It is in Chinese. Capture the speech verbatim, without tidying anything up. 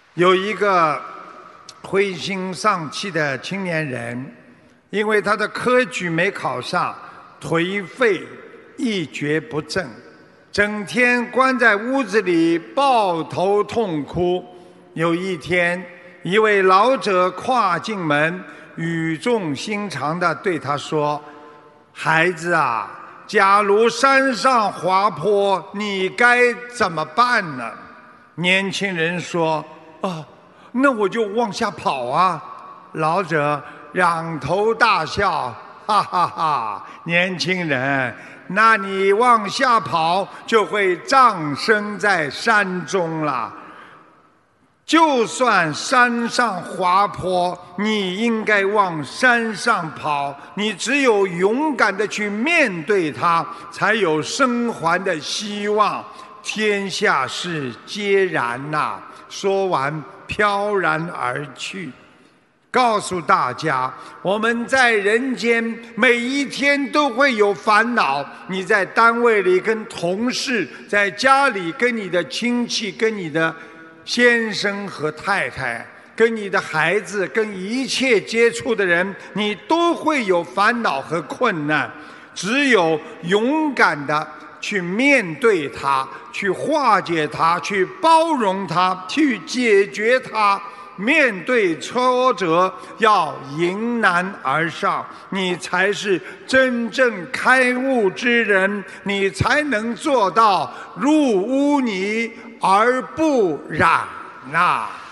有一个灰心丧气的青年人，因为他的科举没考上，颓废，一蹶不振，整天关在屋子里抱头痛哭。有一天，一位老者跨进门，语重心长地对他说：孩子啊，假如山上滑坡，你该怎么办呢？年轻人说：啊，那我就往下跑啊！老者仰头大笑，哈哈哈！年轻人，那你往下跑就会葬身在山中了。就算山上滑坡，你应该往山上跑。你只有勇敢地去面对它，才有生还的希望。天下事皆然呐、啊！说完，飘然而去。告诉大家，我们在人间每一天都会有烦恼。你在单位里跟同事，在家里跟你的亲戚，跟你的先生和太太，跟你的孩子，跟一切接触的人，你都会有烦恼和困难。只有勇敢的去面对它，去化解它，去包容它，去解决它。面对挫折要迎难而上，你才是真正开悟之人，你才能做到入污泥而不染啊。